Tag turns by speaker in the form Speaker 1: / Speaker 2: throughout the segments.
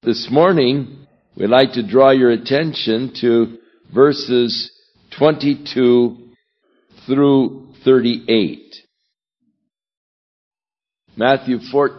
Speaker 1: This morning, we'd like to draw your attention to verses 22 through 38. Matthew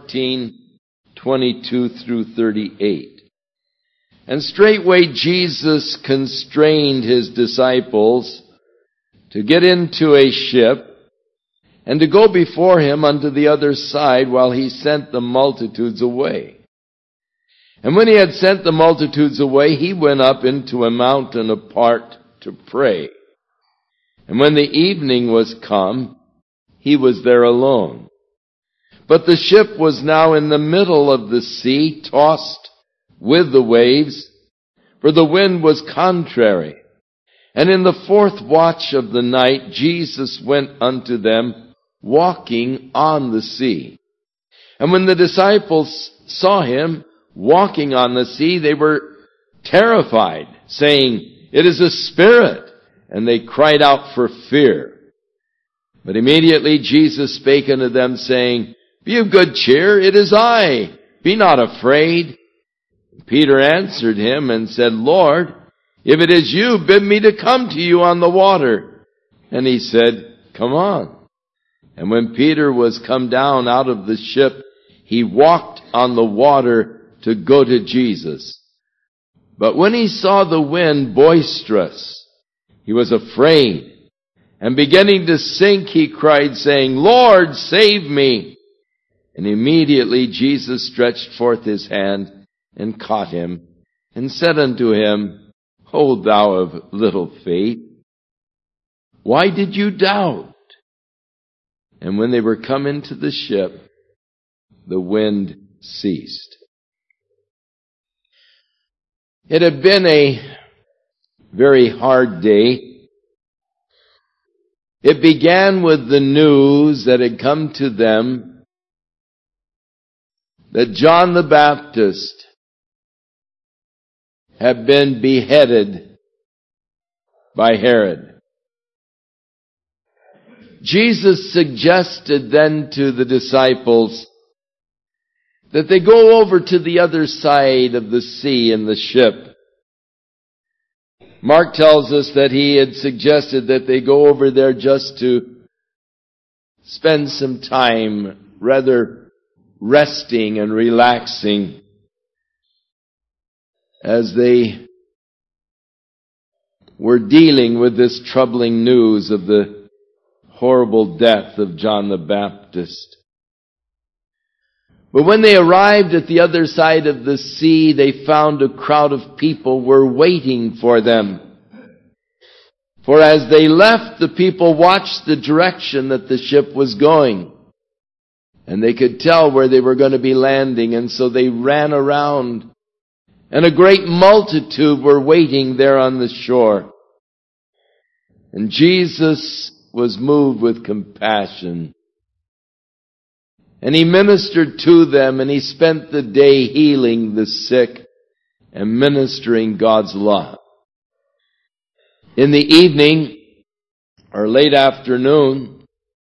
Speaker 1: 14:22 through 38. And straightway Jesus constrained his disciples to get into a ship and to go before him unto the other side while he sent the multitudes away. And when he had sent the multitudes away, he went up into a mountain apart to pray. And when the evening was come, he was there alone. But the ship was now in the middle of the sea, tossed with the waves, for the wind was contrary. And in the fourth watch of the night, Jesus went unto them, walking on the sea. And when the disciples saw him walking on the sea, they were terrified, saying, "It is a spirit," and they cried out for fear. But immediately Jesus spake unto them, saying, "Be of good cheer, it is I, be not afraid." Peter answered him and said, "Lord, if it is you, bid me to come to you on the water." And he said, "Come on." And when Peter was come down out of the ship, he walked on the water to go to Jesus. But when he saw the wind boisterous, he was afraid, and beginning to sink, he cried, saying, "Lord, save me." And immediately Jesus stretched forth his hand and caught him, and said unto him, "O thou of little faith, why did you doubt?" And when they were come into the ship, the wind ceased. It had been a very hard day. It began with the news that had come to them that John the Baptist had been beheaded by Herod. Jesus suggested then to the disciples that they go over to the other side of the sea in the ship. Mark tells us that he had suggested that they go over there just to spend some time, rather resting and relaxing, as they were dealing with this troubling news of the horrible death of John the Baptist. But when they arrived at the other side of the sea, they found a crowd of people were waiting for them. For as they left, the people watched the direction that the ship was going. And they could tell where they were going to be landing, and so they ran around. And a great multitude were waiting there on the shore. And Jesus was moved with compassion. And he ministered to them, and he spent the day healing the sick and ministering God's love. In the evening, or late afternoon,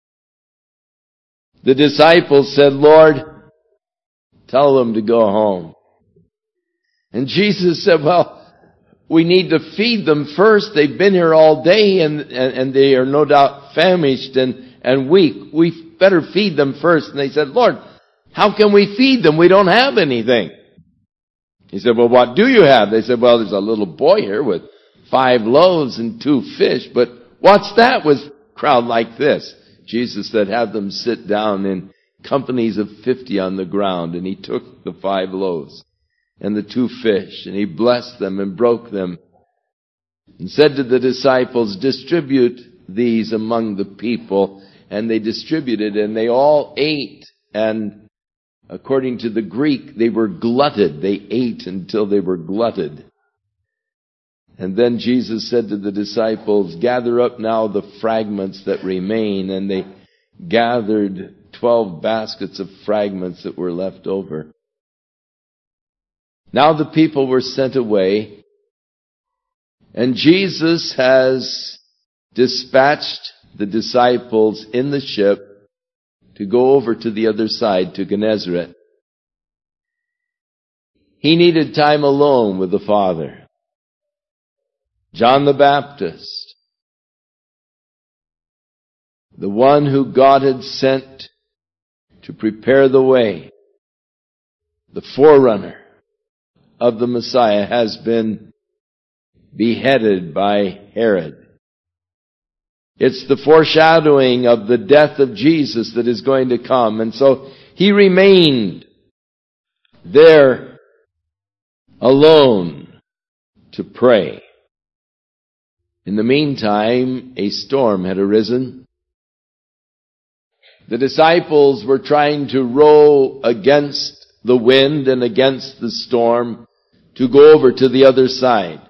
Speaker 1: the disciples said, "Lord, tell them to go home." And Jesus said, "Well, we need to feed them first. They've been here all day, and they are no doubt famished and weak. We better feed them first." And they said, "Lord, how can we feed them? We don't have anything." He said, "Well, what do you have?" They said, "Well, there's a little boy here with 5 loaves and 2 fish, but what's that with a crowd like this?" Jesus said, "Have them sit down in companies of 50 on the ground." And he took the 5 loaves and the 2 fish, and he blessed them and broke them, and said to the disciples, "Distribute these among the people." And they distributed, and they all ate. And according to the Greek, they were glutted. They ate until they were glutted. And then Jesus said to the disciples, "Gather up now the fragments that remain." And they gathered 12 baskets of fragments that were left over. Now the people were sent away, and Jesus has dispatched the disciples in the ship to go over to the other side, to Gennesaret. He needed time alone with the Father. John the Baptist, the one who God had sent to prepare the way, the forerunner of the Messiah, has been beheaded by Herod. It's the foreshadowing of the death of Jesus that is going to come. And so he remained there alone to pray. In the meantime, a storm had arisen. The disciples were trying to row against the wind and against the storm to go over to the other side.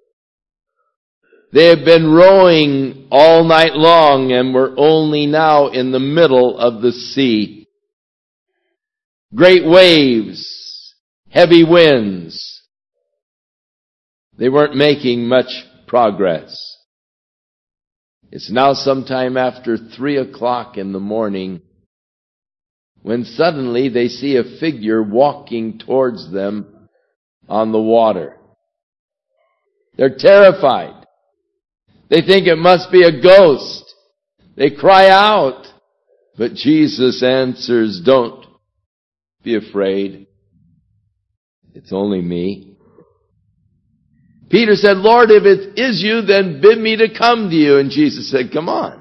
Speaker 1: They had been rowing all night long and were only now in the middle of the sea. Great waves, heavy winds. They weren't making much progress. It's now sometime after 3:00 in the morning when suddenly they see a figure walking towards them on the water. They're terrified. They think it must be a ghost. They cry out. But Jesus answers, "Don't be afraid. It's only me." Peter said, "Lord, if it is you, then bid me to come to you." And Jesus said, "Come on."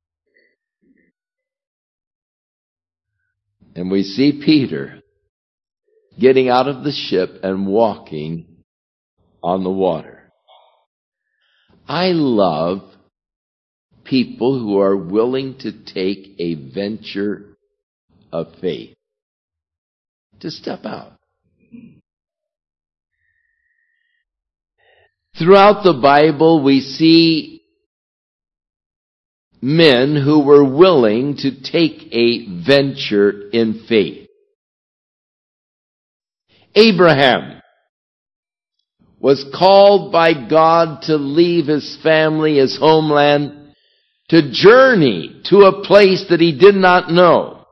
Speaker 1: And we see Peter getting out of the ship and walking on the water. I love people who are willing to take a venture of faith, to step out. Throughout the Bible, we see men who were willing to take a venture in faith. Abraham was called by God to leave his family, his homeland, to journey to a place that he did not know,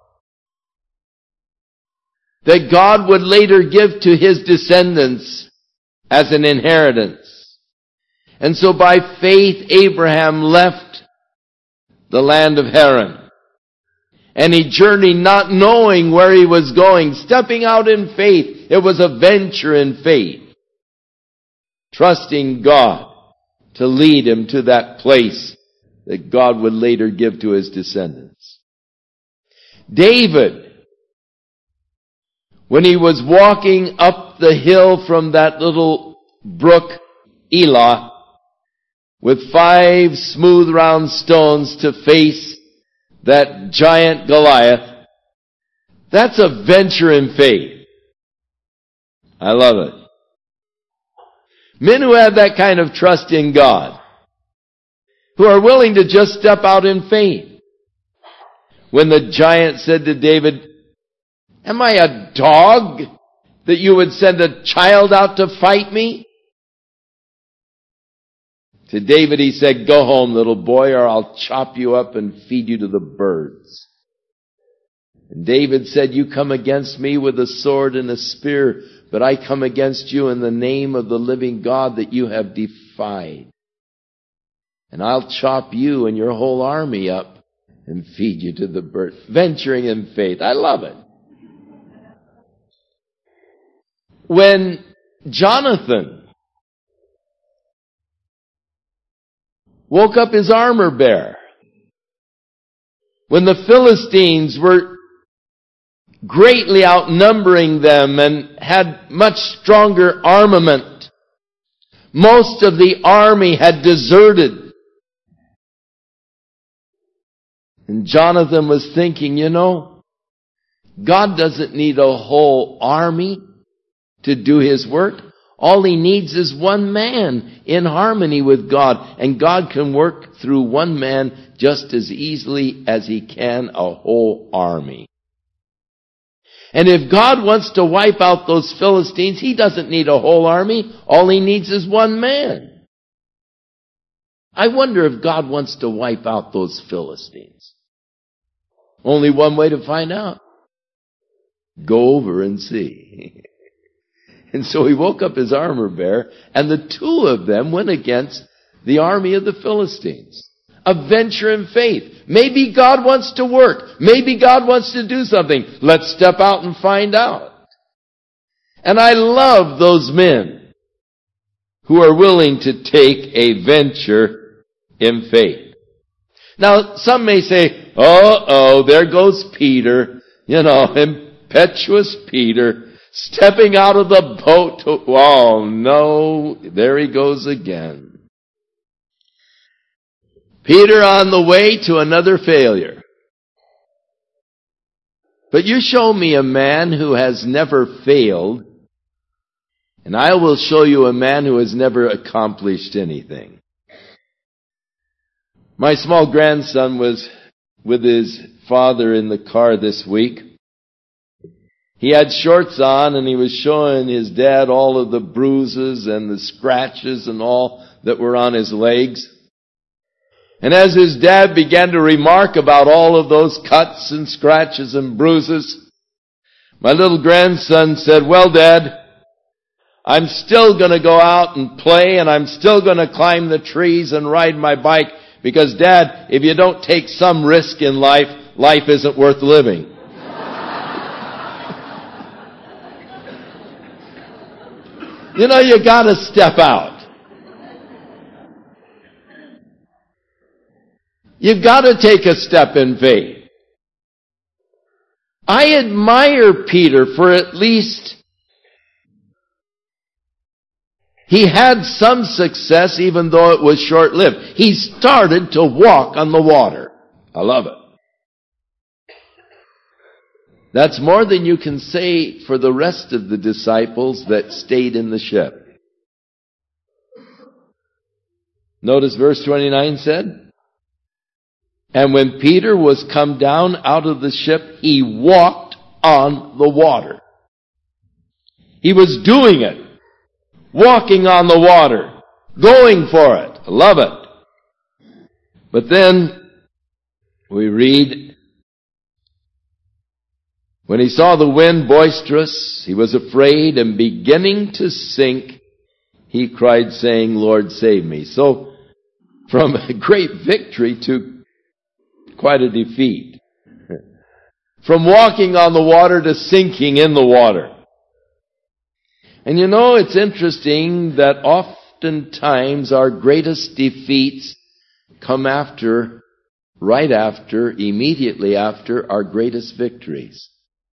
Speaker 1: that God would later give to his descendants as an inheritance. And so by faith, Abraham left the land of Haran. And he journeyed not knowing where he was going, stepping out in faith. It was a venture in faith, trusting God to lead him to that place that God would later give to his descendants. David, when he was walking up the hill from that little brook, Elah, with 5 smooth round stones to face that giant Goliath, that's a venture in faith. I love it. Men who have that kind of trust in God, who are willing to just step out in faith. When the giant said to David, "Am I a dog that you would send a child out to fight me?" To David he said, "Go home, little boy, or I'll chop you up and feed you to the birds." And David said, "You come against me with a sword and a spear, but I come against you in the name of the living God that you have defied. And I'll chop you and your whole army up and feed you to the birds." Venturing in faith. I love it. When Jonathan woke up his armor bearer, when the Philistines were greatly outnumbering them and had much stronger armament, most of the army had deserted. And Jonathan was thinking, God doesn't need a whole army to do his work. All he needs is one man in harmony with God. And God can work through one man just as easily as he can a whole army. And if God wants to wipe out those Philistines, he doesn't need a whole army. All he needs is one man. I wonder if God wants to wipe out those Philistines. Only one way to find out. Go over and see. And so he woke up his armor bearer, and the two of them went against the army of the Philistines. A venture in faith. Maybe God wants to work. Maybe God wants to do something. Let's step out and find out. And I love those men who are willing to take a venture in faith. Now, some may say, there goes Peter, impetuous Peter, stepping out of the boat. Oh, no, there he goes again. Peter on the way to another failure. But you show me a man who has never failed, and I will show you a man who has never accomplished anything. My small grandson was with his father in the car this week. He had shorts on, and he was showing his dad all of the bruises and the scratches and all that were on his legs. And as his dad began to remark about all of those cuts and scratches and bruises, my little grandson said, "Well, Dad, I'm still going to go out and play, and I'm still going to climb the trees and ride my bike, because, Dad, if you don't take some risk in life, life isn't worth living." You got to step out. You've got to take a step in faith. I admire Peter for at least he had some success, even though it was short-lived. He started to walk on the water. I love it. That's more than you can say for the rest of the disciples that stayed in the ship. Notice verse 29 said, "And when Peter was come down out of the ship, he walked on the water." He was doing it. Walking on the water. Going for it. I love it. But then we read, "When he saw the wind boisterous, he was afraid, and beginning to sink, he cried, saying, Lord, save me." So, from a great victory to quite a defeat. From walking on the water to sinking in the water. And it's interesting that oftentimes our greatest defeats come right after, immediately after our greatest victories.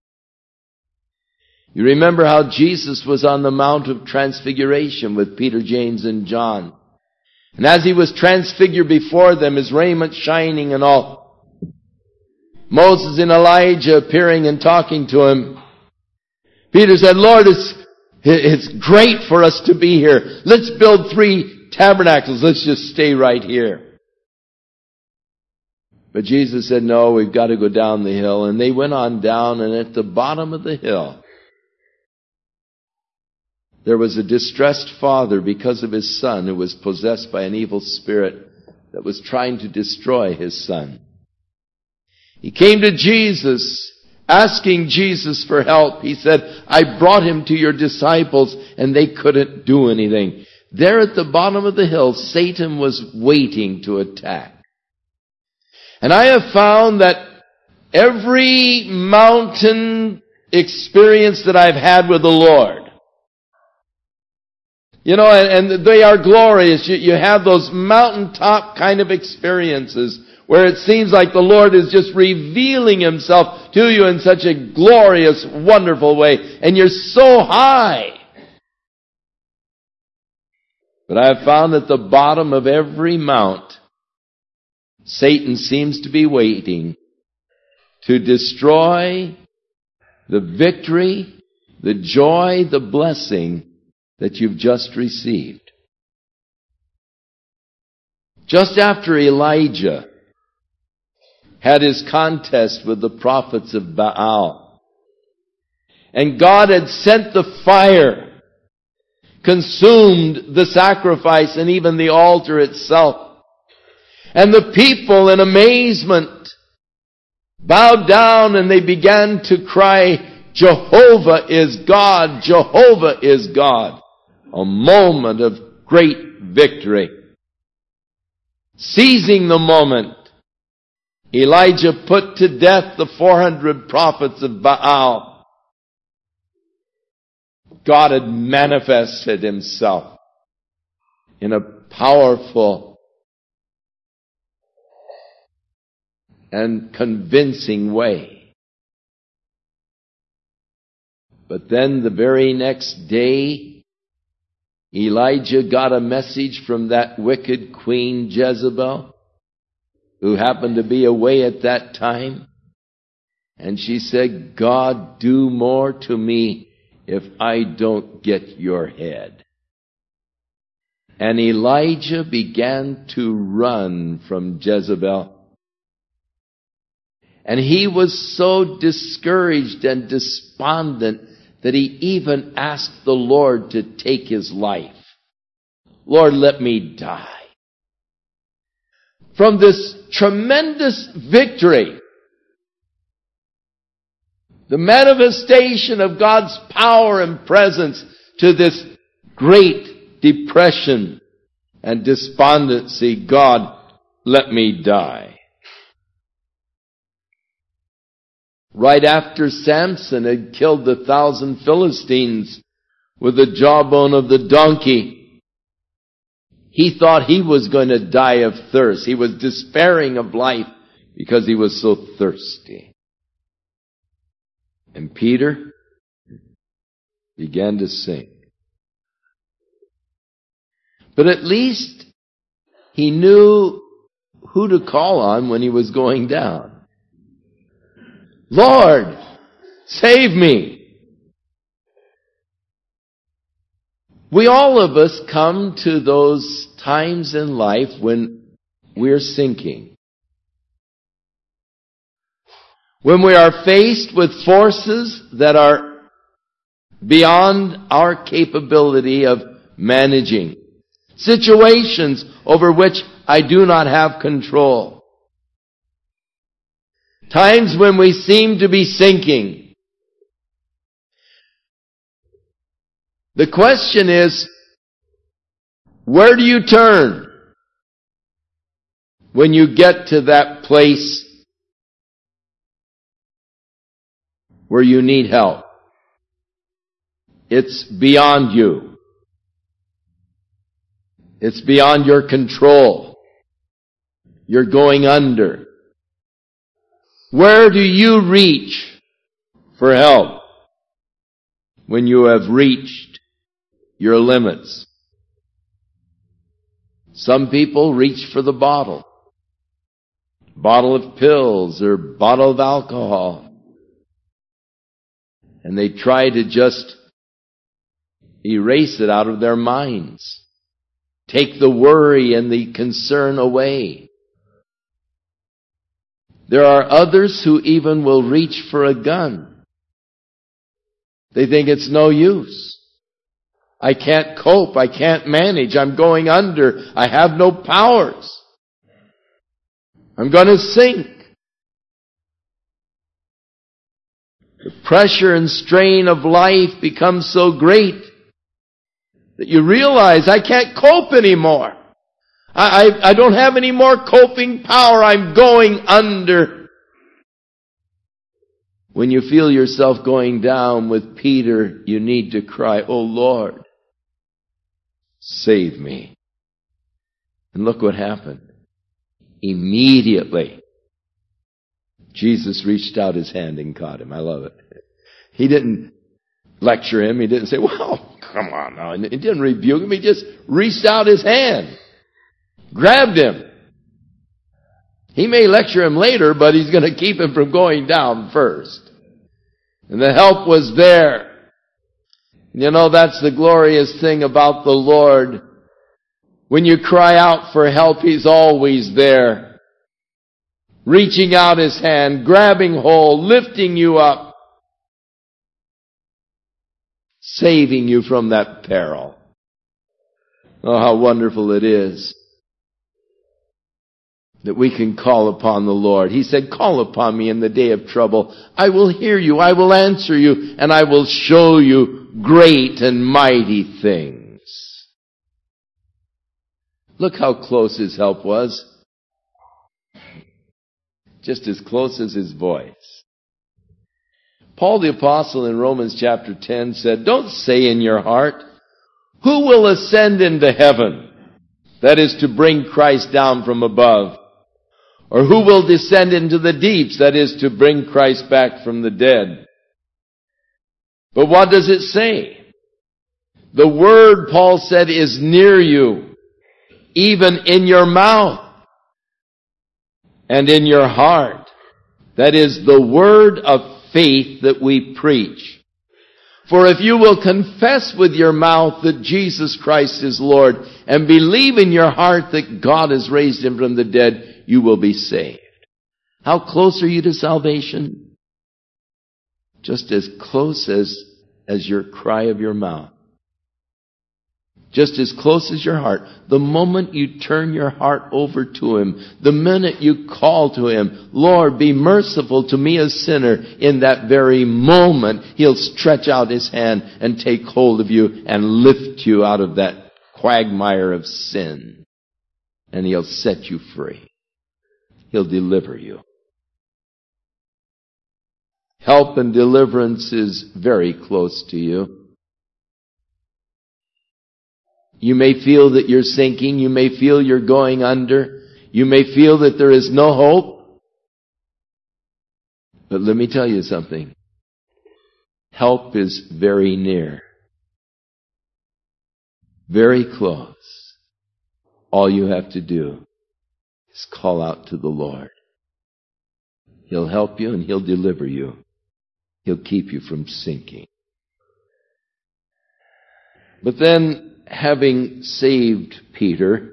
Speaker 1: You remember how Jesus was on the Mount of Transfiguration with Peter, James, and John. And as he was transfigured before them, his raiment shining and all, Moses and Elijah appearing and talking to him, Peter said, "Lord, it's great for us to be here. Let's build 3 tabernacles. Let's just stay right here." But Jesus said, "No, we've got to go down the hill." And they went on down, and at the bottom of the hill, there was a distressed father because of his son who was possessed by an evil spirit that was trying to destroy his son. He came to Jesus, asking Jesus for help. He said, "I brought him to your disciples, and they couldn't do anything." There at the bottom of the hill, Satan was waiting to attack. And I have found that every mountain experience that I've had with the Lord, and they are glorious. You have those mountaintop kind of experiences where it seems like the Lord is just revealing himself to you in such a glorious, wonderful way, and you're so high. But I have found at the bottom of every mount, Satan seems to be waiting to destroy the victory, the joy, the blessing that you've just received. Just after Elijah had his contest with the prophets of Baal, and God had sent the fire, consumed the sacrifice and even the altar itself, and the people in amazement bowed down and they began to cry, Jehovah is God. Jehovah is God. A moment of great victory. Seizing the moment, Elijah put to death the 400 prophets of Baal. God had manifested himself in a powerful and convincing way. But then the very next day, Elijah got a message from that wicked queen Jezebel, who happened to be away at that time. And she said, God, do more to me if I don't get your head. And Elijah began to run from Jezebel. And he was so discouraged and despondent that he even asked the Lord to take his life. Lord, let me die. From this tremendous victory, the manifestation of God's power and presence, to this great depression and despondency, God, let me die. Right after Samson had killed 1,000 Philistines with the jawbone of the donkey, he thought he was going to die of thirst. He was despairing of life because he was so thirsty. And Peter began to sink. But at least he knew who to call on when he was going down. Lord, save me. We all of us come to those times in life when we're sinking. When we are faced with forces that are beyond our capability of managing. Situations over which I do not have control. Times when we seem to be sinking. The question is, where do you turn when you get to that place where you need help? It's beyond you. It's beyond your control. You're going under. Where do you reach for help when you have reached your limits? Some people reach for the bottle of pills or bottle of alcohol, and they try to just erase it out of their minds, take the worry and the concern away. There are others who even will reach for a gun. They think it's no use. I can't cope. I can't manage. I'm going under. I have no powers. I'm going to sink. The pressure and strain of life becomes so great that you realize I can't cope anymore. I don't have any more coping power. I'm going under. When you feel yourself going down with Peter, you need to cry, "Oh Lord, save me." And look what happened. Immediately, Jesus reached out his hand and caught him. I love it. He didn't lecture him. He didn't say, "Well, come on now." He didn't rebuke him. He just reached out his hand. Grabbed him. He may lecture him later, but he's going to keep him from going down first. And the help was there. You know, that's the glorious thing about the Lord. When you cry out for help, He's always there. Reaching out His hand, grabbing hold, lifting you up. Saving you from that peril. Oh, how wonderful it is. that we can call upon the Lord. He said, call upon me in the day of trouble. I will hear you, I will answer you, and I will show you great and mighty things. Look how close his help was. Just as close as his voice. Paul the Apostle in Romans chapter 10 said, don't say in your heart, who will ascend into heaven? That is to bring Christ down from above. Or who will descend into the deeps? That is to bring Christ back from the dead. But what does it say? The word, Paul said, is near you, even in your mouth and in your heart. That is the word of faith that we preach. For if you will confess with your mouth that Jesus Christ is Lord and believe in your heart that God has raised him from the dead, you will be saved. How close are you to salvation? Just as close as your cry of your mouth. Just as close as your heart. The moment you turn your heart over to him, the minute you call to him, Lord, be merciful to me a sinner, in that very moment, he'll stretch out his hand and take hold of you and lift you out of that quagmire of sin. And he'll set you free. He'll deliver you. Help and deliverance is very close to you. You may feel that you're sinking. You may feel you're going under. You may feel that there is no hope. But let me tell you something. Help is very near. Very close. All you have to do is call out to the Lord. He'll help you and he'll deliver you. He'll keep you from sinking. But then, having saved Peter,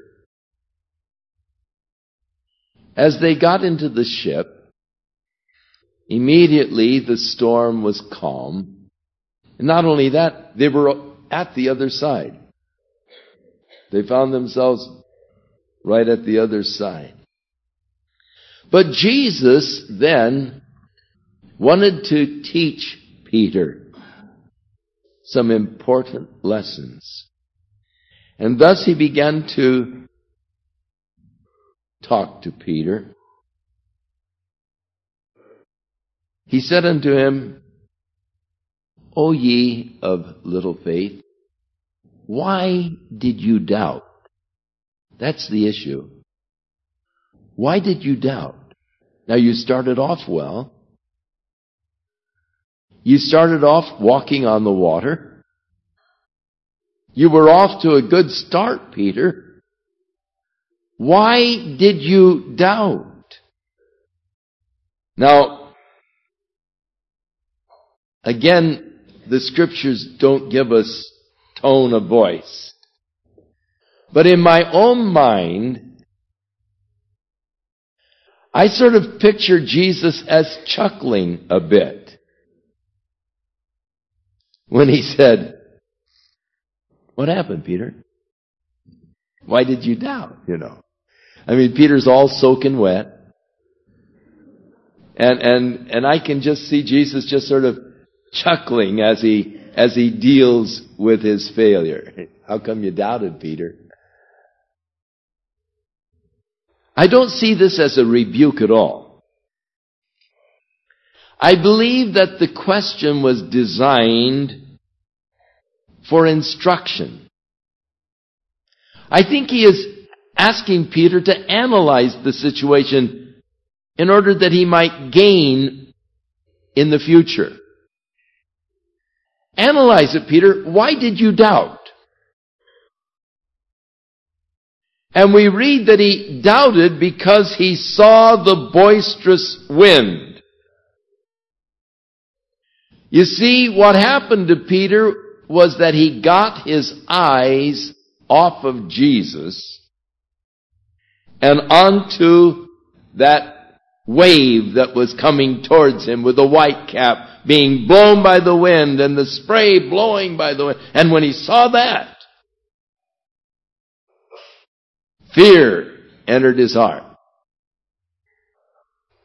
Speaker 1: as they got into the ship, immediately the storm was calm. And not only that, they were at the other side. They found themselves right at the other side. But Jesus then wanted to teach Peter some important lessons. And thus he began to talk to Peter. He said unto him, O ye of little faith, why did you doubt? That's the issue. Why did you doubt? Now you started off well. You started off walking on the water. You were off to a good start, Peter. Why did you doubt? Now, again, the scriptures don't give us tone of voice. But in my own mind, I sort of picture Jesus as chuckling a bit when he said, what happened, Peter? Why did you doubt, I mean, Peter's all soaking wet. And I can just see Jesus just sort of chuckling as he deals with his failure. How come you doubted, Peter? I don't see this as a rebuke at all. I believe that the question was designed for instruction. I think he is asking Peter to analyze the situation in order that he might gain in the future. Analyze it, Peter. Why did you doubt? And we read that he doubted because he saw the boisterous wind. You see, what happened to Peter was that he got his eyes off of Jesus and onto that wave that was coming towards him with the white cap being blown by the wind and the spray blowing by the wind. And when he saw that, fear entered his heart.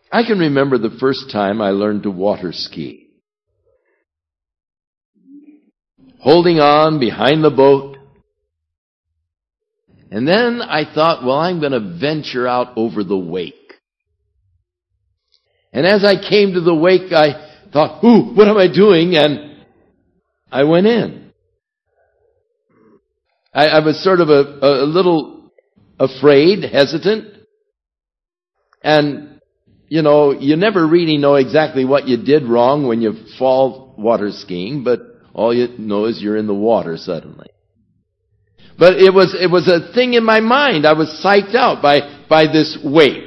Speaker 1: I can remember the first time I learned to water ski. Holding on behind the boat. And then I thought, well, I'm going to venture out over the wake. And as I came to the wake, I thought, ooh, what am I doing? And I went in. I was sort of a little afraid, hesitant. And, you know, you never really know exactly what you did wrong when you fall water skiing, but all you know is you're in the water suddenly. But it was a thing in my mind. I was psyched out by this wake.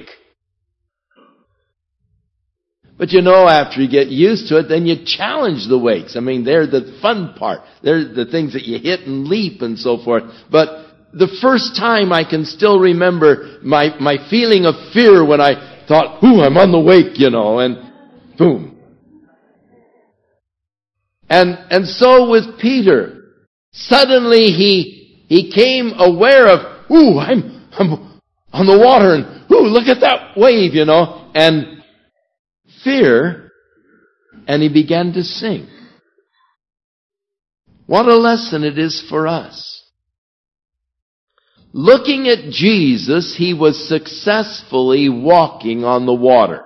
Speaker 1: But you know, after you get used to it, then you challenge the wakes. I mean, they're the fun part. They're the things that you hit and leap and so forth. But the first time I can still remember my feeling of fear when I thought, ooh, I'm on the wake, you know, and boom. And so with Peter, suddenly he came aware of, ooh, I'm on the water, and ooh, look at that wave, you know, and fear, and he began to sink. What a lesson it is for us. Looking at Jesus, he was successfully walking on the water.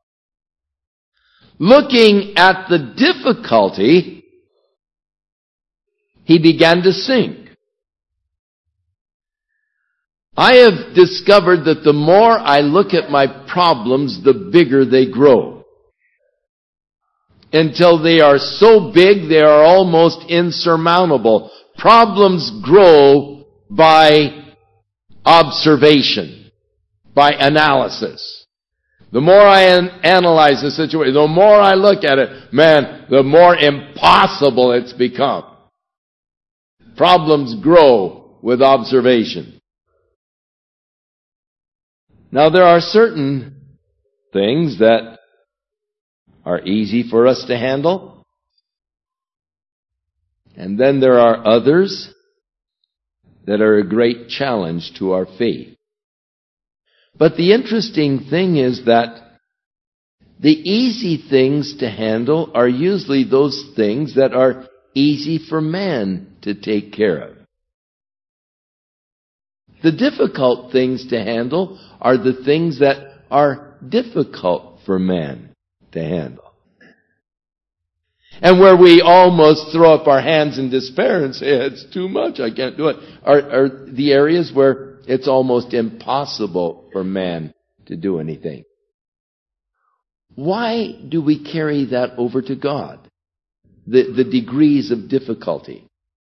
Speaker 1: Looking at the difficulty, he began to sink. I have discovered that the more I look at my problems, the bigger they grow. Until they are so big, they are almost insurmountable. Problems grow by observation, by analysis. The more I analyze the situation, the more I look at it, man, the more impossible it's become. Problems grow with observation. Now, there are certain things that are easy for us to handle. And then there are others that are a great challenge to our faith. But the interesting thing is that the easy things to handle are usually those things that are easy for man to take care of. The difficult things to handle are the things that are difficult for man to handle. And where we almost throw up our hands in despair and say, it's too much, I can't do it, are the areas where it's almost impossible for man to do anything. Why do we carry that over to God? The degrees of difficulty.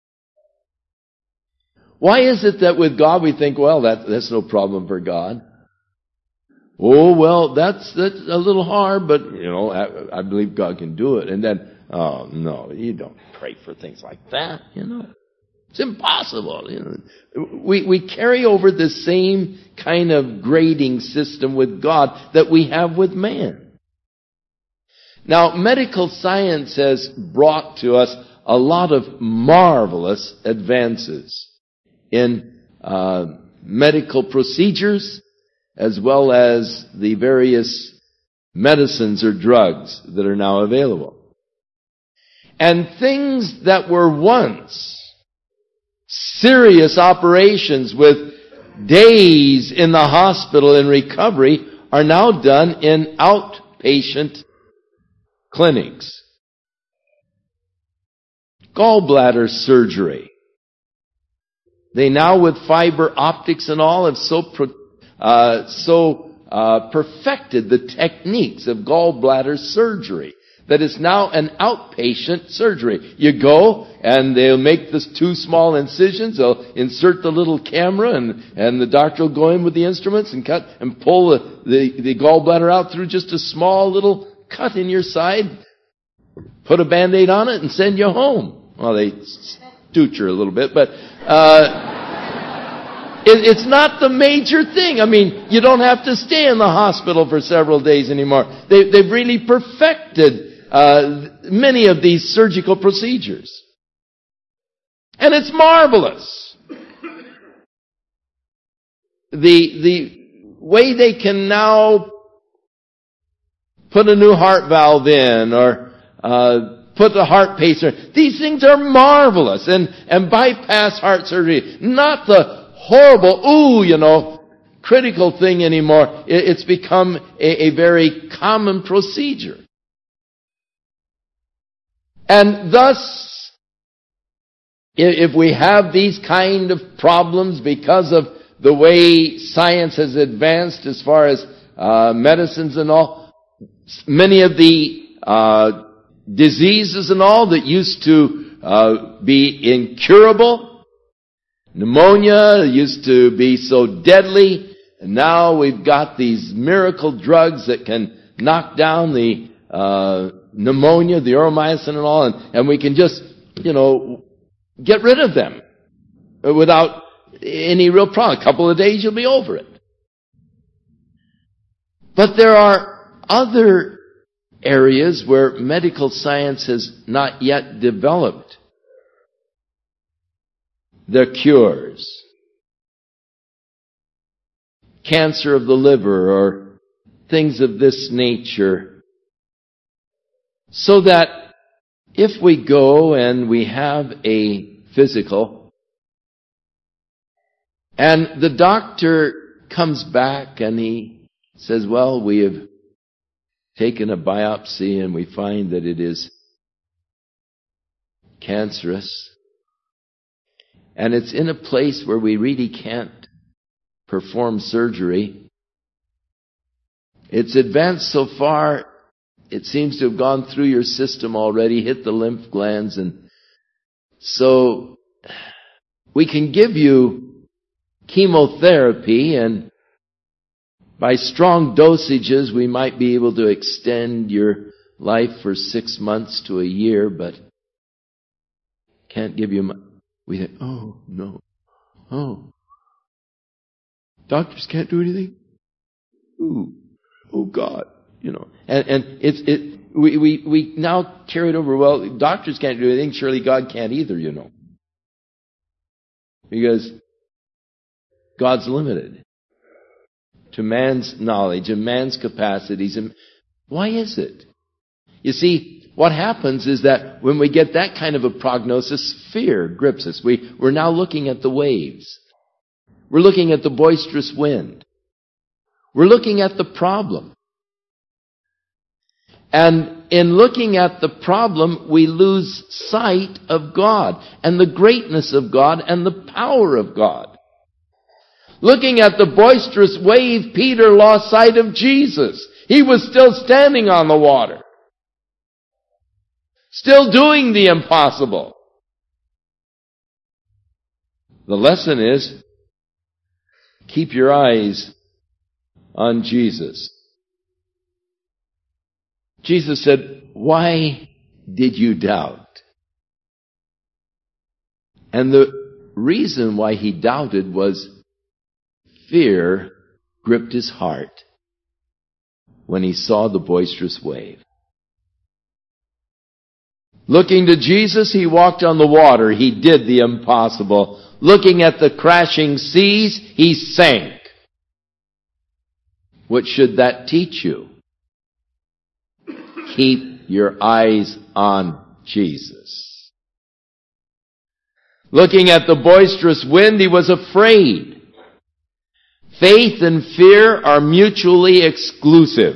Speaker 1: Why is it that with God we think, well, that's no problem for God? Oh, well, that's a little hard, but, you know, I believe God can do it. And then, oh, no, you don't pray for things like that, you know. It's impossible, you know. We carry over the same kind of grading system with God that we have with man. Now, medical science has brought to us a lot of marvelous advances in medical procedures, as well as the various medicines or drugs that are now available. And things that were once serious operations with days in the hospital in recovery are now done in outpatient clinics. Gallbladder surgery. They now, with fiber optics and all, have perfected the techniques of gallbladder surgery that is now an outpatient surgery. You go and they'll make the two small incisions, they'll insert the little camera, and the doctor will go in with the instruments and cut and pull the gallbladder out through just a small little cut in your side, put a Band-Aid on it and send you home. Well, they suture a little bit, but it's not the major thing. I mean, you don't have to stay in the hospital for several days anymore. They've really perfected many of these surgical procedures. And it's marvelous. The way they can now put a new heart valve in, or put the heart pacer. These things are marvelous, and bypass heart surgery, not the horrible, critical thing anymore. It's become a very common procedure. And thus, if we have these kind of problems because of the way science has advanced as far as medicines and all, many of the diseases and all that used to be incurable, pneumonia used to be so deadly, and now we've got these miracle drugs that can knock down the pneumonia, the Euromycin and all, and we can just, get rid of them without any real problem. A couple of days, you'll be over it. But there are other areas where medical science has not yet developed the cures. Cancer of the liver or things of this nature. So that if we go and we have a physical, and the doctor comes back and he says, well, we have taken a biopsy and we find that it is cancerous, and it's in a place where we really can't perform surgery. It's advanced so far, it seems to have gone through your system already, hit the lymph glands, and so we can give you chemotherapy, and by strong dosages we might be able to extend your life for 6 months to a year, but can't give you we think, oh, no. Oh. Doctors can't do anything? Ooh. Oh, God. And we now carry it over, well, doctors can't do anything, surely God can't either, Because God's limited to man's knowledge and man's capacities. And why is it? You see, what happens is that when we get that kind of a prognosis, fear grips us. We're now looking at the waves. We're looking at the boisterous wind. We're looking at the problem. And in looking at the problem, we lose sight of God and the greatness of God and the power of God. Looking at the boisterous wave, Peter lost sight of Jesus. He was still standing on the water. Still doing the impossible. The lesson is, keep your eyes on Jesus. Jesus said, why did you doubt? And the reason why he doubted was fear gripped his heart when he saw the boisterous wave. Looking to Jesus, he walked on the water. He did the impossible. Looking at the crashing seas, he sank. What should that teach you? Keep your eyes on Jesus. Looking at the boisterous wind, he was afraid. Faith and fear are mutually exclusive.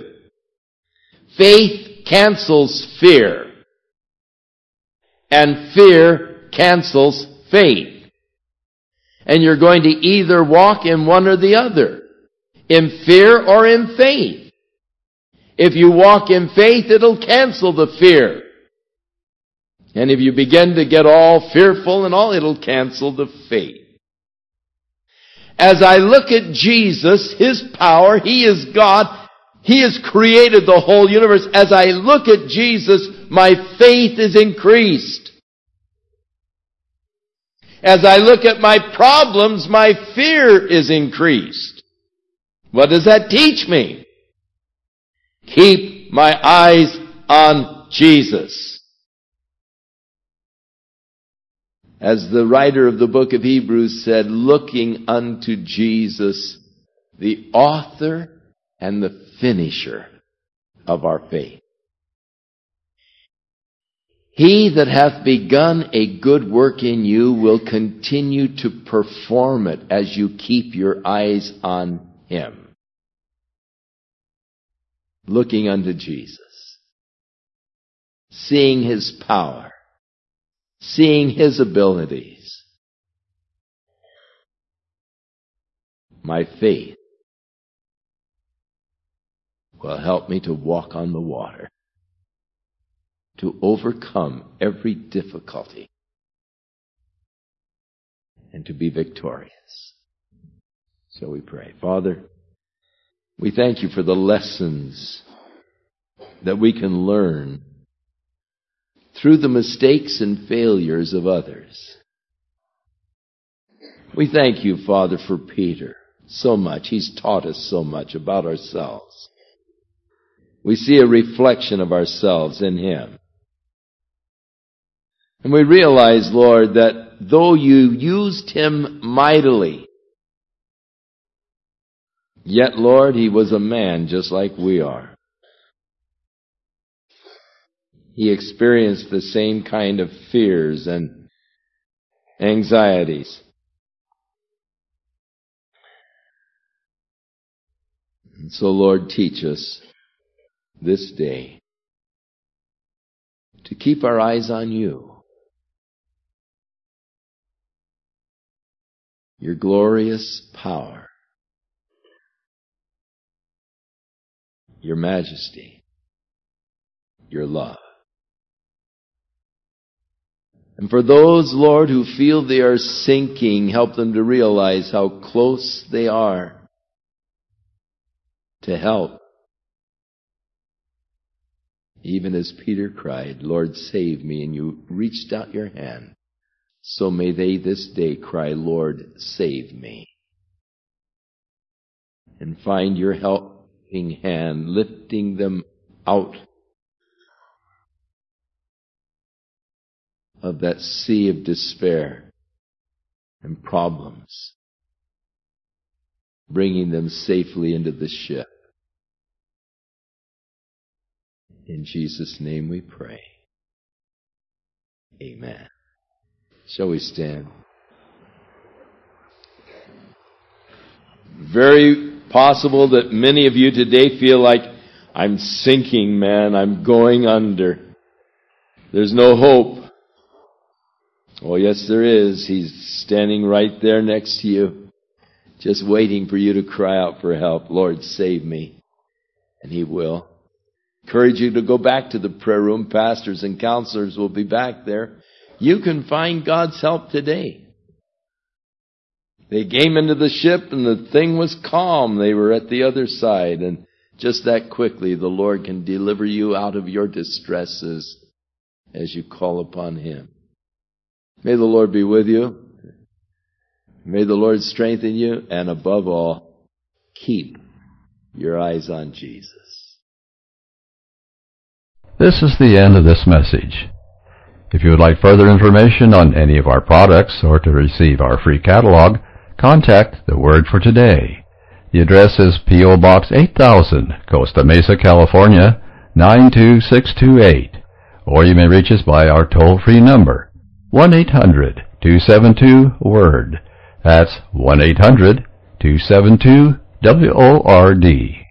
Speaker 1: Faith cancels fear. And fear cancels faith. And you're going to either walk in one or the other. In fear or in faith. If you walk in faith, it'll cancel the fear. And if you begin to get all fearful and all, it'll cancel the faith. As I look at Jesus, His power, He is God, He has created the whole universe. As I look at Jesus, my faith is increased. As I look at my problems, my fear is increased. What does that teach me? Keep my eyes on Jesus. As the writer of the book of Hebrews said, looking unto Jesus, the author and the finisher of our faith. He that hath begun a good work in you will continue to perform it as you keep your eyes on Him, looking unto Jesus, seeing His power, seeing His abilities. My faith will help me to walk on the water, to overcome every difficulty, and to be victorious. So we pray. Father, we thank you for the lessons that we can learn through the mistakes and failures of others. We thank you, Father, for Peter so much. He's taught us so much about ourselves. We see a reflection of ourselves in him. And we realize, Lord, that though you used him mightily, yet, Lord, he was a man just like we are. He experienced the same kind of fears and anxieties. And so, Lord, teach us this day to keep our eyes on you, your glorious power, your majesty, your love. And for those, Lord, who feel they are sinking, help them to realize how close they are to help. Even as Peter cried, Lord, save me, and you reached out your hand, so may they this day cry, Lord, save me. And find your helping hand lifting them out of that sea of despair and problems, bringing them safely into the ship. In Jesus' name we pray. Amen. Shall we stand? Very possible that many of you today feel like, I'm sinking, man. I'm going under. There's no hope. Oh, yes, there is. He's standing right there next to you, just waiting for you to cry out for help. Lord, save me. And He will. Encourage you to go back to the prayer room. Pastors and counselors will be back there. You can find God's help today. They came into the ship and the thing was calm. They were at the other side. And just that quickly, the Lord can deliver you out of your distresses as you call upon Him. May the Lord be with you. May the Lord strengthen you. And above all, keep your eyes on Jesus.
Speaker 2: This is the end of this message. If you would like further information on any of our products or to receive our free catalog, contact The Word for Today. The address is P.O. Box 8000, Costa Mesa, California, 92628. Or you may reach us by our toll-free number, 1-800-272-WORD. That's 1-800-272-WORD.